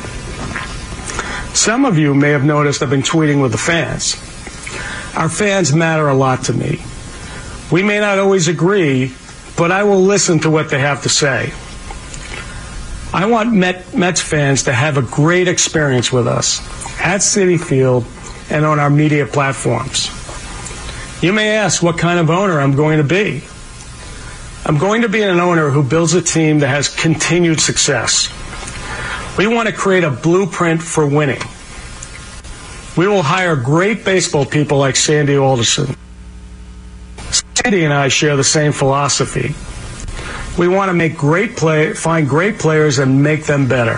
Speaker 12: Some of you may have noticed I've been tweeting with the fans. Our fans matter a lot to me. We may not always agree, but I will listen to what they have to say. I want Met, Mets fans to have a great experience with us at Citi Field and on our media platforms. You may ask what kind of owner I'm going to be. I'm going to be an owner who builds a team that has continued success. We want to create a blueprint for winning. We will hire great baseball people like Sandy Alderson. Sandy and I share the same philosophy. We want to make great play, find great players and make them better.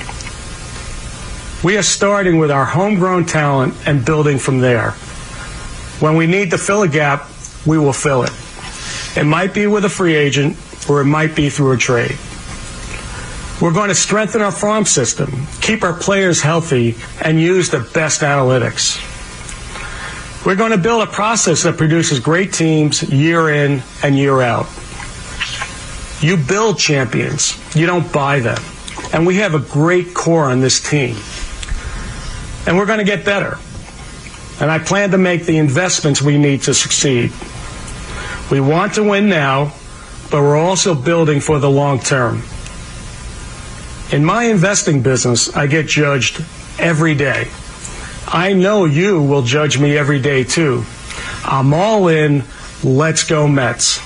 Speaker 12: We are starting with our homegrown talent and building from there. When we need to fill a gap, we will fill it. It might be with a free agent, or it might be through a trade. We're going to strengthen our farm system, keep our players healthy, and use the best analytics. We're going to build a process that produces great teams year in and year out. You build champions. You don't buy them. And we have a great core on this team. And we're going to get better. And I plan to make the investments we need to succeed. We want to win now, but we're also building for the long term. In my investing business, I get judged every day. I know you will judge me every day, too. I'm all in. Let's go, Mets.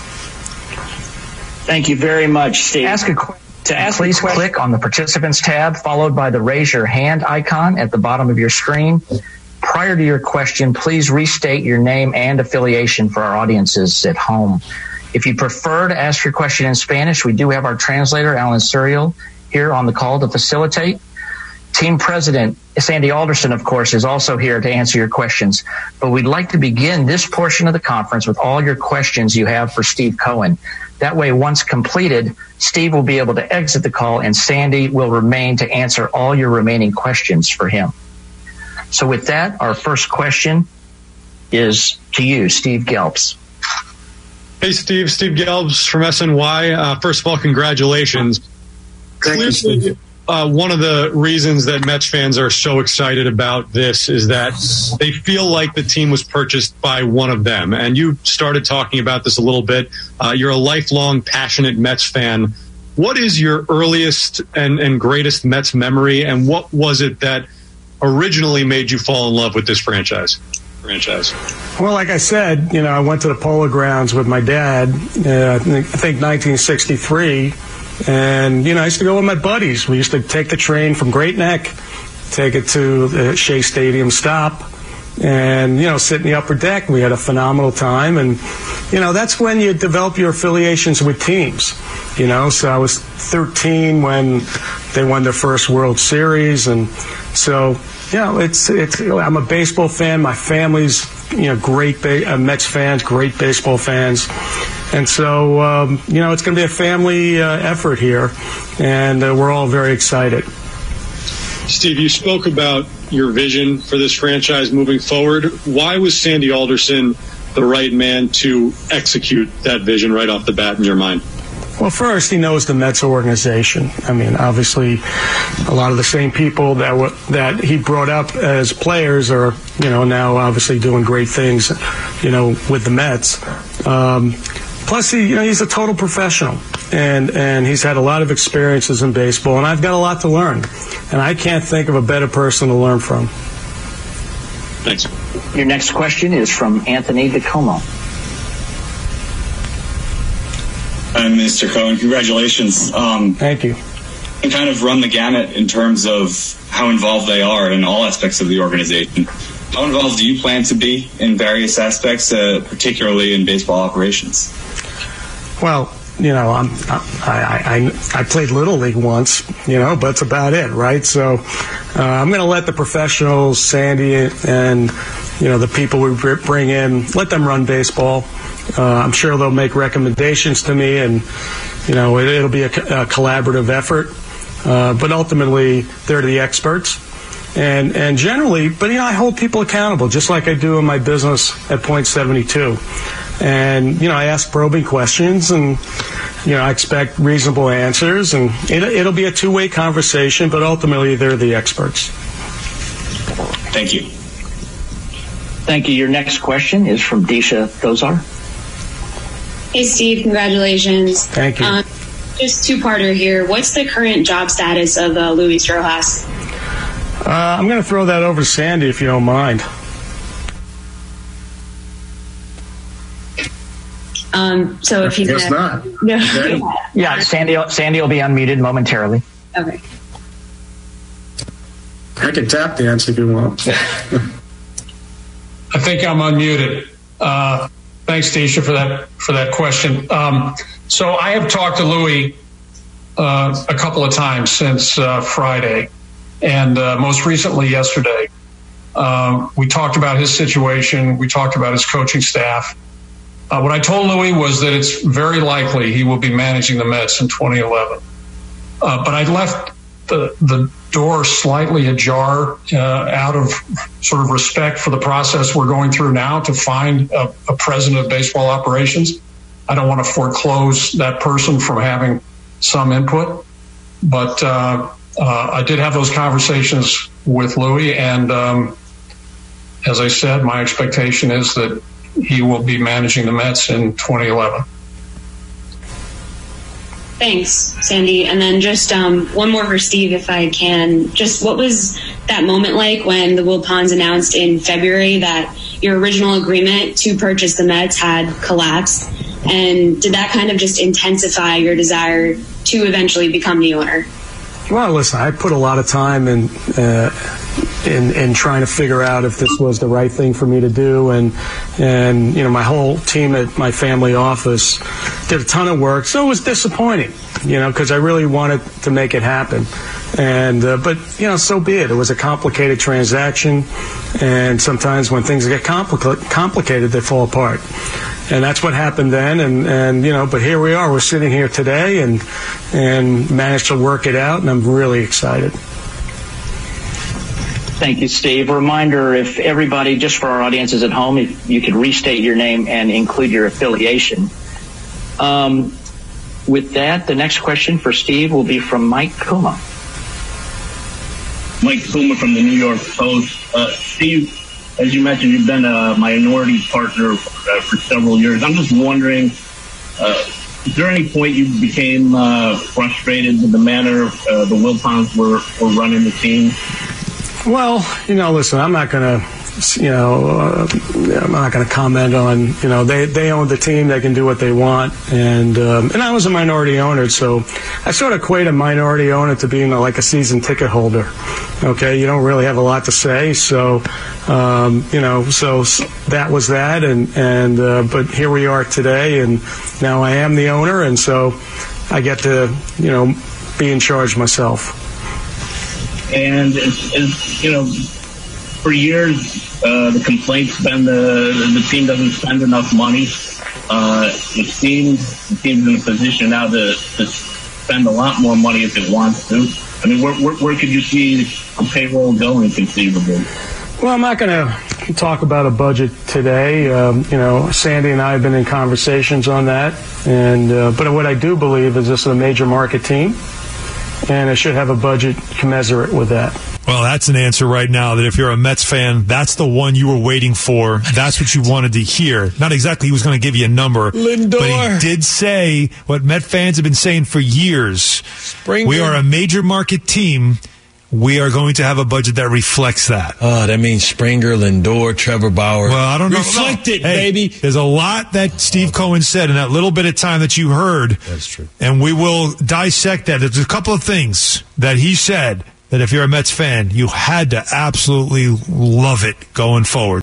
Speaker 13: Thank you very much, Steve.
Speaker 14: Ask a question. To ask Please click on the Participants tab, followed by the Raise Your Hand icon at the bottom of your screen. Prior to your question, please restate your name and affiliation for our audiences at home. If you prefer to ask your question in Spanish, we do have our translator, Alan Suriel, here on the call to facilitate. Team President Sandy Alderson, of course, is also here to answer your questions. But we'd like to begin this portion of the conference with all your questions you have for Steve Cohen. That way, once completed, Steve will be able to exit the call, and Sandy will remain to answer all your remaining questions for him. So with that, our first question is to you, Steve Gelbs.
Speaker 15: Hey, Steve. Steve Gelbs from S N Y. Uh, first of all, congratulations.
Speaker 12: Thank you, Steve.
Speaker 15: Uh, one of the reasons that Mets fans are so excited about this is that they feel like the team was purchased by one of them. And you started talking about this a little bit. Uh, you're a lifelong, passionate Mets fan. What is your earliest and, and greatest Mets memory, and what was it that originally made you fall in love with this franchise? Franchise.
Speaker 12: Well, like I said, you know, I went to the Polo Grounds with my dad, uh, I think nineteen sixty-three. And, you know, I used to go with my buddies. We used to take the train from Great Neck, take it to the Shea Stadium stop, and, you know, sit in the upper deck. We had a phenomenal time. And, you know, that's when you develop your affiliations with teams, you know. So I was thirteen when they won their first World Series. And so you know, it's it's. I'm a baseball fan. My family's, you know, great ba- uh, Mets fans, great baseball fans, and so um, you know, it's going to be a family uh, effort here, and uh, we're all very excited.
Speaker 15: Steve, you spoke about your vision for this franchise moving forward. Why was Sandy Alderson the right man to execute that vision right off the bat in your mind?
Speaker 12: Well, first, he knows the Mets organization. I mean, obviously, a lot of the same people that w- that he brought up as players are, you know, now obviously doing great things, you know, with the Mets. Um, plus, he, you know, he's a total professional, and and he's had a lot of experiences in baseball, and I've got a lot to learn, and I can't think of a better person to learn from.
Speaker 15: Thanks.
Speaker 14: Your next question is from Anthony DeComo.
Speaker 13: Uh, Mister Cohen, congratulations. Um,
Speaker 12: Thank you.
Speaker 13: And kind of run the gamut in terms of how involved they are in all aspects of the organization. How involved do you plan to be in various aspects, uh, particularly in baseball operations?
Speaker 12: Well, you know, I'm, I, I, I played Little League once, you know, but that's about it, right? So uh, I'm going to let the professionals, Sandy and, you know, the people we bring in, let them run baseball. Uh, I'm sure they'll make recommendations to me, and, you know, it, it'll be a, a collaborative effort. Uh, but ultimately, they're the experts. And and generally, but, you know, I hold people accountable, just like I do in my business at Point seventy-two. And, you know, I ask probing questions, and, you know, I expect reasonable answers. And it, it'll be a two-way conversation, but ultimately, they're the experts.
Speaker 13: Thank you.
Speaker 14: Thank you. Your next question is from Disha Thozar.
Speaker 16: Hey, Steve, congratulations.
Speaker 12: Thank you.
Speaker 16: Um, just two-parter here. What's the current job status of uh, Luis Rojas?
Speaker 12: Uh, I'm going to throw that over to Sandy, if you don't mind.
Speaker 16: Um, so if he's
Speaker 14: Guess
Speaker 16: gonna,
Speaker 14: not.
Speaker 16: No.
Speaker 14: Okay. Yeah, Sandy, Sandy will be unmuted momentarily.
Speaker 16: Okay.
Speaker 12: I can tap dance if you want.
Speaker 17: I think I'm unmuted. Uh, thanks, Tisha, for that for that question. Um, so I have talked to Louis uh, a couple of times since uh, Friday, and uh, most recently yesterday. Uh, we talked about his situation. We talked about his coaching staff. Uh, what I told Louis was that it's very likely he will be managing the Mets in twenty eleven. Uh, but I left the the door slightly ajar uh, out of sort of respect for the process we're going through now to find a, a president of baseball operations. I don't want to foreclose that person from having some input, but uh, uh, I did have those conversations with Louis, and um, as I said, my expectation is that he will be managing the Mets in twenty eleven.
Speaker 16: Thanks, Sandy. And then just um, one more for Steve, if I can. Just what was that moment like when the Wilpons announced in February that your original agreement to purchase the Mets had collapsed? And did that kind of just intensify your desire to eventually become the owner?
Speaker 12: Well, listen, I put a lot of time in, uh, in in trying to figure out if this was the right thing for me to do, and and you know, my whole team at my family office did a ton of work. So it was disappointing, you know, because I really wanted to make it happen. And uh, but you know, so be it. It was a complicated transaction, and sometimes when things get complica- complicated, they fall apart. And that's what happened then, and, and you know, but here we are. We're sitting here today, and and managed to work it out, and I'm really excited.
Speaker 14: Thank you, Steve. A reminder, if everybody, just for our audiences at home, if you could restate your name and include your affiliation. Um, with that, the next question for Steve will be from Mike Kuma.
Speaker 18: Mike Kuma from the New York Post. Uh, Steve, as you mentioned, you've been a minority partner uh, for several years. I'm just wondering, uh, is there any point you became uh, frustrated with the manner uh, the Wilpons were, were running the team?
Speaker 12: Well, you know, listen, I'm not going to, you know, uh, I'm not going to comment on, you know, they, they own the team. They can do what they want. And um, and I was a minority owner, so I sort of equate a minority owner to being a, like a season ticket holder. Okay, you don't really have a lot to say. So, um, you know, so that was that. And, and uh, but here we are today, and now I am the owner. And so I get to, you know, be in charge myself.
Speaker 18: And, is, is, you know, for years, uh, the complaint's been the the team doesn't spend enough money. Uh, it seems the team's in a position now to, to spend a lot more money if it wants to. I mean, where, where, where could you see the payroll going conceivably?
Speaker 12: Well, I'm not going to talk about a budget today. Um, you know, Sandy and I have been in conversations on that. And uh, but what I do believe is this is a major market team, and it should have a budget commensurate with that.
Speaker 5: Well, that's an answer right now that if you're a Mets fan, that's the one you were waiting for. That's what you wanted to hear. Not exactly he was going to give you a number,
Speaker 6: Lindor.
Speaker 5: But he did say what Met fans have been saying for years.
Speaker 6: Springer.
Speaker 5: We are a major market team. We are going to have a budget that reflects that.
Speaker 6: Oh, that means Springer, Lindor, Trevor Bauer.
Speaker 5: Well, I don't know.
Speaker 6: Reflect it,
Speaker 5: hey,
Speaker 6: baby.
Speaker 5: There's a lot that Steve Cohen said in that little bit of time that you heard.
Speaker 6: That's true.
Speaker 5: And we will dissect that. There's a couple of things that he said that if you're a Mets fan, you had to absolutely love it going forward.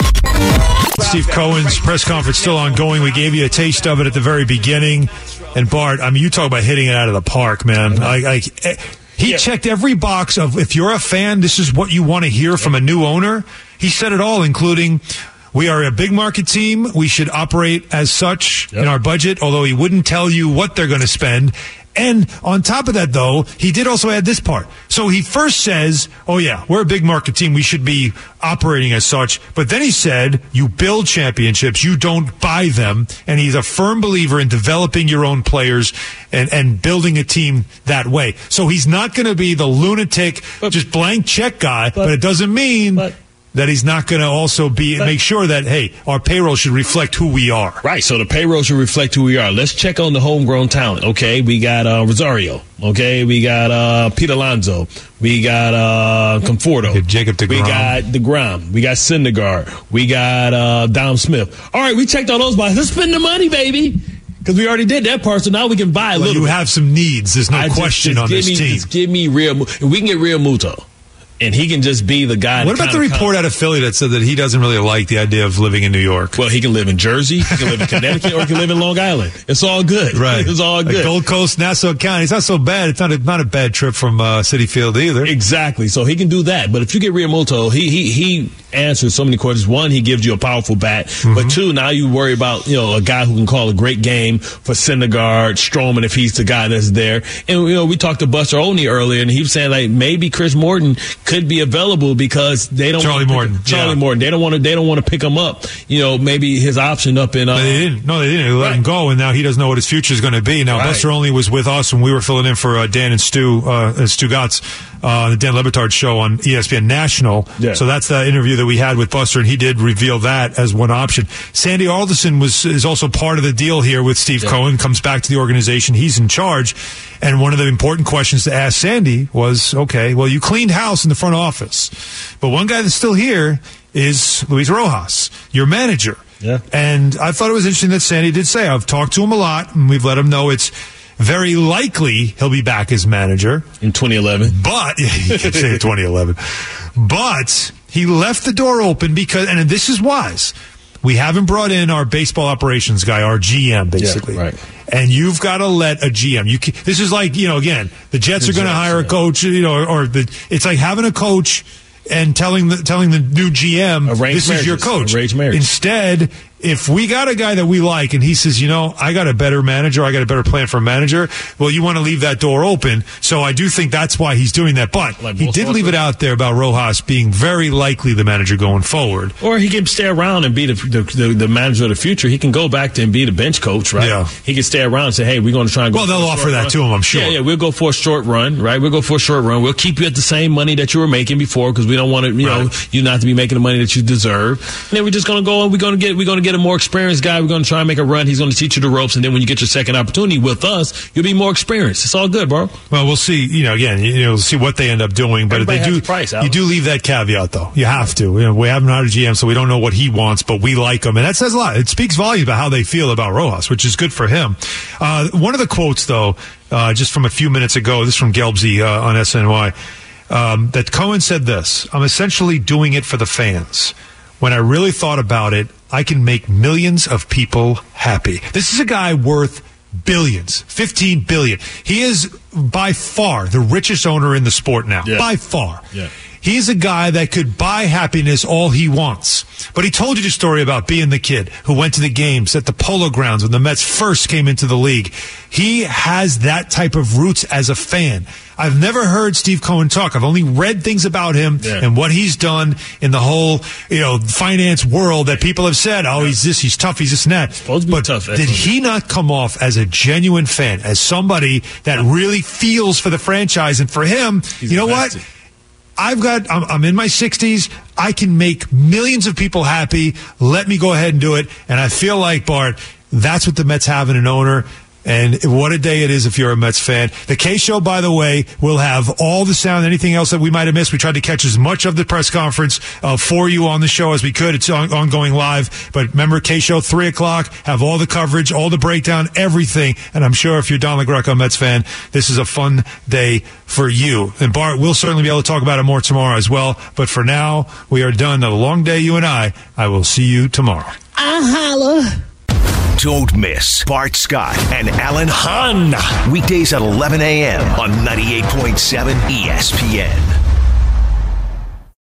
Speaker 5: Steve Cohen's press conference still ongoing. We gave you a taste of it at the very beginning. And Bart, I mean, you talk about hitting it out of the park, man. I, I, he yeah. checked every box of if you're a fan, this is what you want to hear from a new owner. He said it all, including we are a big market team. We should operate as such yep. in our budget, although he wouldn't tell you what they're going to spend. And on top of that, though, he did also add this part. So he first says, oh, yeah, we're a big market team. We should be operating as such. But then he said, you build championships. You don't buy them. And he's a firm believer in developing your own players and, and building a team that way. So he's not going to be the lunatic, but, just blank check guy. But, but it doesn't mean but, that he's not going to also be but, make sure that, hey, our payroll should reflect who we are.
Speaker 6: Right, so the payroll should reflect who we are. Let's check on the homegrown talent. Okay, we got uh, Rosario. Okay, we got uh, Pete Alonso. We got uh, Conforto.
Speaker 5: Jacob DeGrom.
Speaker 6: We got DeGrom. We got Syndergaard. We got uh, Dom Smith. All right, we checked all those boxes. Let's spend the money, baby. Because we already did that part, so now we can buy a
Speaker 5: well,
Speaker 6: little
Speaker 5: you
Speaker 6: bit.
Speaker 5: have some needs. There's no I question just, just on this
Speaker 6: me,
Speaker 5: team.
Speaker 6: Just give me Real. If we can get Real Muto. And he can just be the guy.
Speaker 5: What about the report come. out of Philly that said that he doesn't really like the idea of living in New York?
Speaker 6: Well, he can live in Jersey, he can live in Connecticut, or he can live in Long Island. It's all good.
Speaker 5: Right.
Speaker 6: It's all good.
Speaker 5: Like Gold Coast, Nassau County. It's not so bad. It's not a, not a bad trip from uh, Citi Field either.
Speaker 6: Exactly. So he can do that. But if you get Realmuto, he he he answers so many questions. One, he gives you a powerful bat. Mm-hmm. But two, now you worry about, you know, a guy who can call a great game for Syndergaard, Stroman, if he's the guy that's there. And, you know, we talked to Buster Olney earlier, and he was saying, like, maybe Chris Morton could be available because they don't
Speaker 5: Charlie Morton,
Speaker 6: Charlie
Speaker 5: yeah.
Speaker 6: Morton. They don't want to. They don't want to pick him up. You know, maybe his option up in. Uh,
Speaker 5: no, they didn't. No, they didn't. They let right. him go, and now he doesn't know what his future is going to be. Now, right. Buster Olney was with us when we were filling in for uh, Dan and Stu, uh, Stu Gotts, uh, the Dan Le Batard show on E S P N National. Yeah. So that's the interview that we had with Buster, and he did reveal that as one option. Sandy Alderson was is also part of the deal here with Steve yeah. Cohen. Comes back to the organization. He's in charge, and one of the important questions to ask Sandy was, okay, well, you cleaned house in the front office, but one guy that's still here is Luis Rojas, your manager.
Speaker 6: Yeah.
Speaker 5: And I thought it was interesting that Sandy did say, I've talked to him a lot, and we've let him know it's very likely he'll be back as manager.
Speaker 6: In twenty eleven.
Speaker 5: But, you kept saying twenty eleven. But he left the door open because, and this is wise, we haven't brought in our baseball operations guy, our G M, basically.
Speaker 6: Yeah, right.
Speaker 5: And you've got to let a G M. You can, this is like, you know, again, the Jets the are going to hire yeah. a coach, you know, or, or the it's like having a coach and telling the telling the new G M,
Speaker 6: Arranged
Speaker 5: this marriages. is your coach.
Speaker 6: Arranged marriage.
Speaker 5: Instead, if we got a guy that we like and he says, you know, I got a better manager, I got a better plan for a manager, well, you want to leave that door open. So I do think that's why he's doing that. But like he did leave it out there about Rojas being very likely the manager going forward.
Speaker 6: Or he can stay around and be the the, the, the manager of the future. He can go back to and be the bench coach, right?
Speaker 5: Yeah.
Speaker 6: He can stay around and say, hey, we're going to try and go
Speaker 5: Well, they'll offer that
Speaker 6: run.
Speaker 5: to him, I'm sure.
Speaker 6: Yeah, yeah, we'll go for a short run, right? We'll go for a short run. We'll keep you at the same money that you were making before because we don't want to, you right. know, you not to be making the money that you deserve. And then we're just going to go and we're going to get we're going to get a more experienced guy. We're going to try and make a run. He's going to teach you the ropes, and then when you get your second opportunity with us, you'll be more experienced. It's all good, bro.
Speaker 5: Well, we'll see. You know, again, you know, see what they end up doing, but
Speaker 6: Everybody
Speaker 5: they do.
Speaker 6: The price,
Speaker 5: you do leave that caveat, though. You have to. You know, we haven't hired a G M, so we don't know what he wants, but we like him, and that says a lot. It speaks volumes about how they feel about Rojas, which is good for him. Uh, one of the quotes, though, uh, just from a few minutes ago, this is from Gelbsy uh, on S N Y, um, that Cohen said this: "I'm essentially doing it for the fans. When I really thought about it, I can make millions of people happy." This is a guy worth billions, fifteen billion. He is by far the richest owner in the sport now.
Speaker 6: Yeah.
Speaker 5: By far.
Speaker 6: Yeah.
Speaker 5: He's a guy that could buy happiness all he wants. But he told you the story about being the kid who went to the games at the Polo Grounds when the Mets first came into the league. He has that type of roots as a fan. I've never heard Steve Cohen talk. I've only read things about him
Speaker 6: yeah.
Speaker 5: and what he's done in the whole, you know, finance world that people have said, oh, he's this, he's tough, he's this and that.
Speaker 6: Supposed to be
Speaker 5: but
Speaker 6: tough.
Speaker 5: did he not come off as a genuine fan, as somebody that really feels for the franchise? And for him,
Speaker 6: He's
Speaker 5: you know
Speaker 6: invested.
Speaker 5: what? I've got, I'm, I'm in my sixties. I can make millions of people happy. Let me go ahead and do it. And I feel like, Bart, that's what the Mets have in an owner. And what a day it is if you're a Mets fan. The K-Show, by the way, will have all the sound, anything else that we might have missed. We tried to catch as much of the press conference uh, for you on the show as we could. It's on- ongoing live. But remember, K-Show, three o'clock, have all the coverage, all the breakdown, everything. And I'm sure if you're Don LaGreca, Mets fan, this is a fun day for you. And Bart, we'll certainly be able to talk about it more tomorrow as well. But for now, we are done. A long day, you and I. I will see you tomorrow.
Speaker 19: I holla.
Speaker 1: Don't miss Bart Scott and Alan Hahn. Weekdays at eleven a.m. on ninety-eight point seven E S P N.